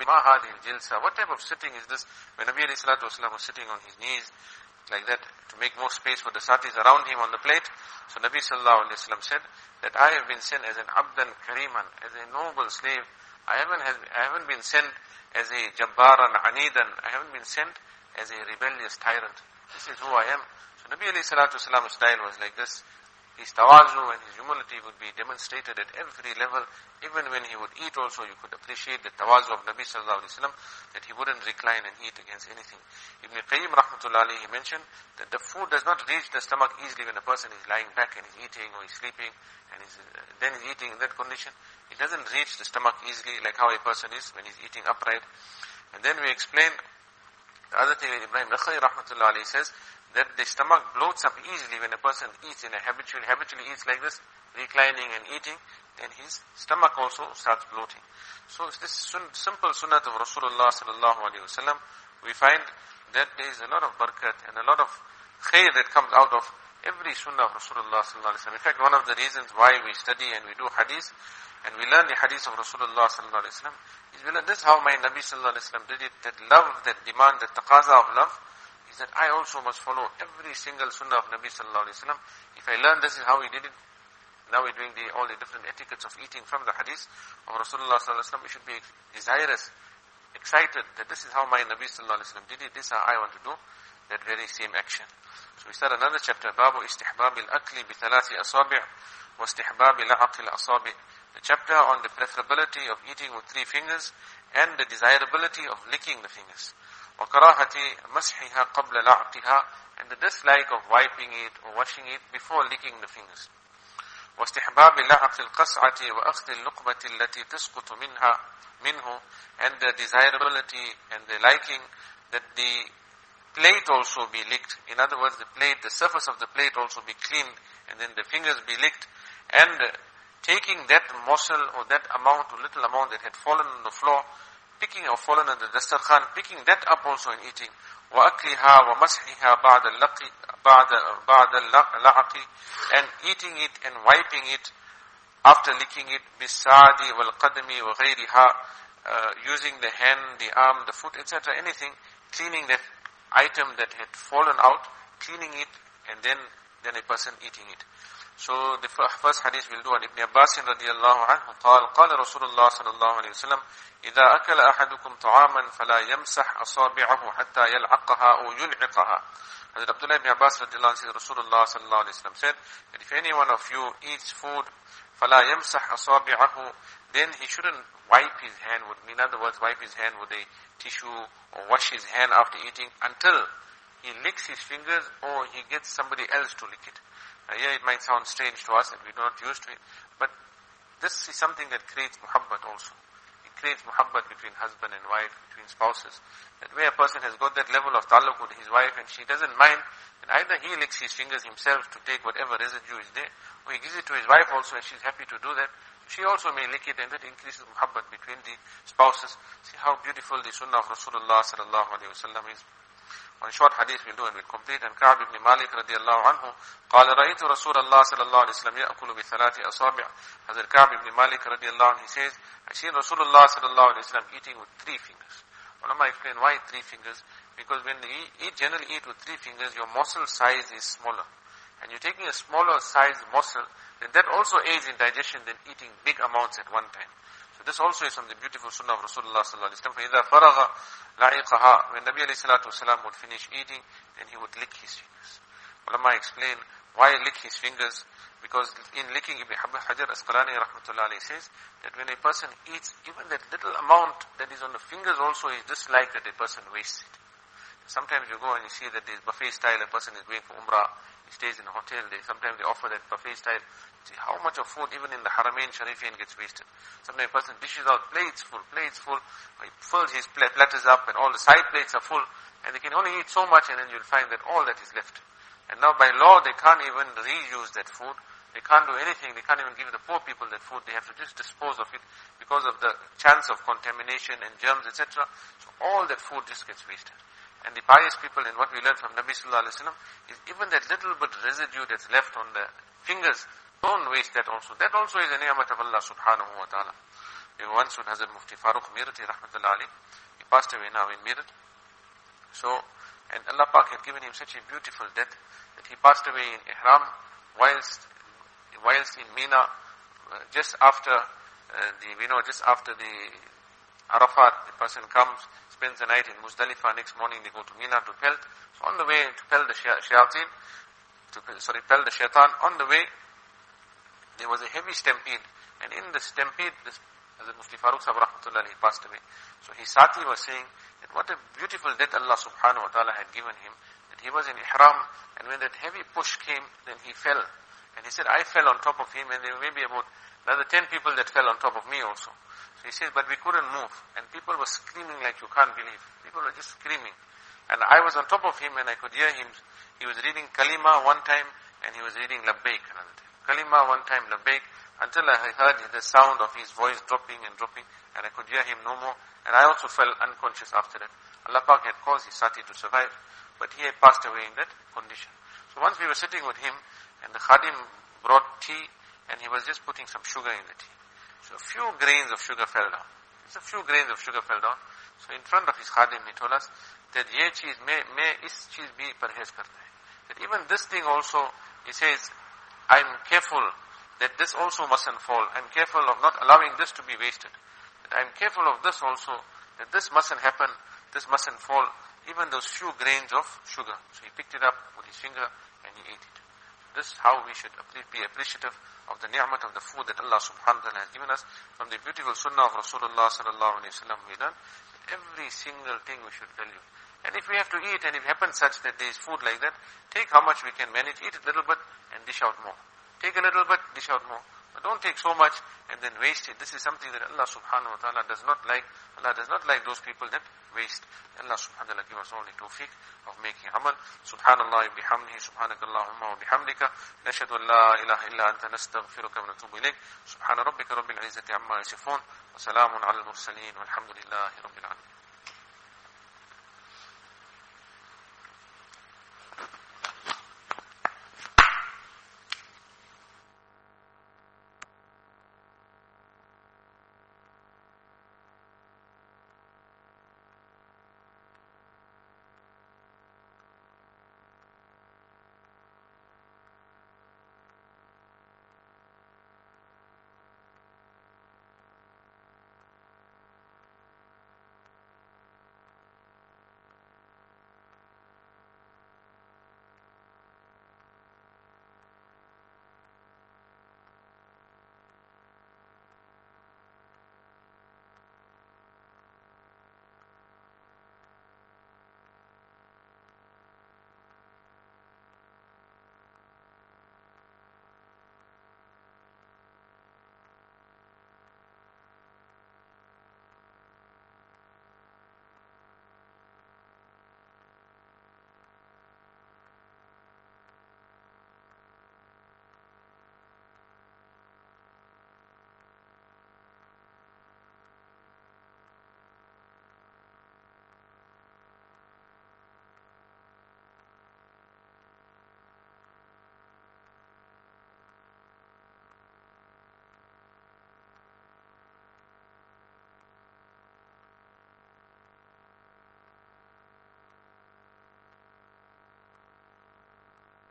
ma hadhihi al-jilsa, what type of sitting is this? When Nabi alayhi salatu wasalam was sitting on his knees, like that, to make more space for the satis around him on the plate. So Nabi sallallahu alayhi wasallam said that I have been sent as an abdan kariman, as a noble slave. I haven't been sent as a jabbaran anidan. I haven't been sent as a rebellious tyrant. This is who I am. So Nabi alayhi salatu wasalam's style was like this. His tawazu and his humility would be demonstrated at every level. Even when he would eat also, you could appreciate the tawazu of Nabi sallallahu alayhi wasallam, that he wouldn't recline and eat against anything. Ibn Qayyim rahmatullah alayhi, he mentioned that the food does not reach the stomach easily when a person is lying back and is eating or is sleeping and then is eating in that condition. It doesn't reach the stomach easily like how a person is when he's eating upright. And then we explained the other thing. Ibrahim Nakhai rahmatullah alayhi says that the stomach bloats up easily when a person eats in a habitually eats like this, reclining and eating, then his stomach also starts bloating. So this simple sunnah of Rasulullah sallallahu alaihi wasallam, we find that there is a lot of barakat and a lot of khair that comes out of every sunnah of Rasulullah sallallahu alaihi wasallam. In fact, one of the reasons why we study and we do hadith and we learn the hadith of Rasulullah sallallahu alaihi wasallam is we learn this is how my Nabi sallallahu alaihi wasallam did it, that love, that demand, that taqaza of love, is that I also must follow every single sunnah of Nabi sallallahu alaihi wasallam. If I learn this is how he did it, now we're doing all the different etiquettes of eating from the hadith of Rasulullah sallallahu alaihi wasallam, we should be desirous, excited that this is how my Nabi sallallahu alaihi wasallam did it, this is how I want to do that very same action. So we start another chapter, Babu Istihbab al-Akli bi thalathi asabi' wa Istihbab la'aq al-asabi'. The chapter on the preferability of eating with 3 fingers and the desirability of licking the fingers. وَكَرَاهَةِ مَسْحِهَا قَبْلَ لَعْقِهَا, and the dislike of wiping it or washing it before licking the fingers. وَاسْتِحْبَابِ لَعْقِ الْقَصْعَةِ وَأَخْذِ اللُّقْمَةِ الَّتِي تَسْقُطُ مِنْهُ, and the desirability and the liking that the plate also be licked. In other words, the surface of the plate also be cleaned, and then the fingers be licked, and taking that morsel or that amount or little amount that had fallen on the floor, picking or fallen on the dastarkhan, picking that up also in eating. وَأَكْلِهَا وَمَسْحِهَا بَعْدَ اللَّعَقِ, and eating it and wiping it after licking it, بِالسَّعَدِ وَالْقَدْمِ وَغَيْرِهَا, using the hand, the arm, the foot, etc., anything, cleaning that item that had fallen out, cleaning it, and then a person eating it. So the first hadith we'll do on Ibn Abbas radiyallahu anhu, قال رسول الله صلى الله عليه وسلم إذا أكل أحدكم طعاما فلا يمسح أصابعه حتى يلعقها أو يلعقها. Hazrat Abdullah ibn Abbas radiyallahu anhu, Rasulullah sallallahu alayhi wa sallam said that if any one of you eats food, فلا يمسح أصابعه, then he shouldn't wipe his hand with, in other words, wipe his hand with a tissue or wash his hand after eating until he licks his fingers or he gets somebody else to lick it. Here it might sound strange to us and we're not used to it, but this is something that creates muhabbat also. It creates muhabbat between husband and wife, between spouses. That way a person has got that level of taluk with his wife and she doesn't mind, and either he licks his fingers himself to take whatever residue is there, or he gives it to his wife also and she's happy to do that. She also may lick it, and that increases muhabbat between the spouses. See how beautiful the sunnah of Rasulullah sallallahu alaihi wasallam is. One short hadith we'll do and we'll complete. And Ka'b ibn Malik radiyallahu anhu, قال رأيت رسول الله صلى الله عليه وسلم يأكل بثلاث أصابع. Hazrat Ka'b ibn Malik radiyallahu anhu, he says, I see Rasulullah sallallahu alaihi wasallam eating with 3 fingers. Ulama explain why 3 fingers. Because when you generally eat with 3 fingers, your morsel size is smaller. And you're taking a smaller size morsel, then that also aids in digestion than eating big amounts at one time. So this also is from the beautiful sunnah of Rasulullah sallallahu alaihi wasallam. فَإِذَا فَرَغَ لَعِقَهَا, when Nabi alayhi salatu wasalam would finish eating, then he would lick his fingers. Ulama explain why lick his fingers, because in licking, Ibn Hajar Asqalani rahmatullah alayhi says that when a person eats, even that little amount that is on the fingers also is disliked that a person wastes it. Sometimes you go and you see that this buffet style, a person is going for Umrah, he stays in a hotel, sometimes they offer that buffet style. See how much of food even in the Haramain Sharifain gets wasted. Sometimes a person dishes out plates full, he fills his platters up and all the side plates are full, and they can only eat so much, and then you'll find that all that is left. And now by law they can't even reuse that food, they can't do anything, they can't even give the poor people that food, they have to just dispose of it because of the chance of contamination and germs, etc. So all that food just gets wasted. And the pious people, and what we learn from Nabi sallallahu alaihi wasallam, is even that little bit residue that's left on the fingers, don't waste that also. That also is a ni'mat of Allah subhanahu wa ta'ala. We were once with Hazrat Mufti Farooq Mirati Rahmatullah Ali. He passed away now in Mirat. So, and Allah Pak had given him such a beautiful death that he passed away in Ihram whilst in Mina, just after the Arafat, the person comes, spends the night in Muzdalifah, next morning they go to Mina to pelt. So on the way to pelt the shaitan, on the way there was a heavy stampede, and in the stampede, Hazrat Mufti Farooq Sahib Rahmatullah, he passed away. So his Sati was saying that what a beautiful death Allah subhanahu wa ta'ala had given him, that he was in Ihram, and when that heavy push came, then he fell. And he said, I fell on top of him, and there were maybe about another 10 people that fell on top of me also. So he says, but we couldn't move, and people were screaming like you can't believe. People were just screaming. And I was on top of him, and I could hear him. He was reading Kalima one time, and he was reading Labbaik another time. Kalima one time, Labbaik, until I heard the sound of his voice dropping, and I could hear him no more. And I also fell unconscious after that. Allah Pak had caused his Sati to survive, but he had passed away in that condition. So once we were sitting with him, and the Khadim brought tea, and he was just putting some sugar in the tea. So a few grains of sugar fell down. Just a few grains of sugar fell down. So in front of his Khadim, he told us that ye cheez mein is cheez bhi parhez karta hai. That even this thing also, he says, I'm careful that this also mustn't fall. I'm careful of not allowing this to be wasted. That I'm careful of this also, that this mustn't happen, this mustn't fall. Even those few grains of sugar. So he picked it up with his finger and he ate it. This is how we should be appreciative of the ni'mat of the food that Allah subhanahu wa ta'ala has given us. From the beautiful sunnah of Rasulullah sallallahu alayhi wa sallam, we learn that every single thing we should value. And if we have to eat, and it happens such that there is food like that, take how much we can manage, eat a little bit and dish out more. Take a little bit, dish out more. But don't take so much and then waste it. This is something that Allah subhanahu wa ta'ala does not like. Allah does not like those people that waste. Allah subhanahu wa ta'ala give us all the tawfiq of making amal. Subhanallah bihamdihi, subhanakallahumma wa bihamdika. Nashhadu an la ilaha illa anta nastaghfiruka wa natubu ilayk. Subhana rabbika rabbil izzati amma yasifun. Wa salamun ala al-mursaleen. Walhamdulillahi rabbil alamin.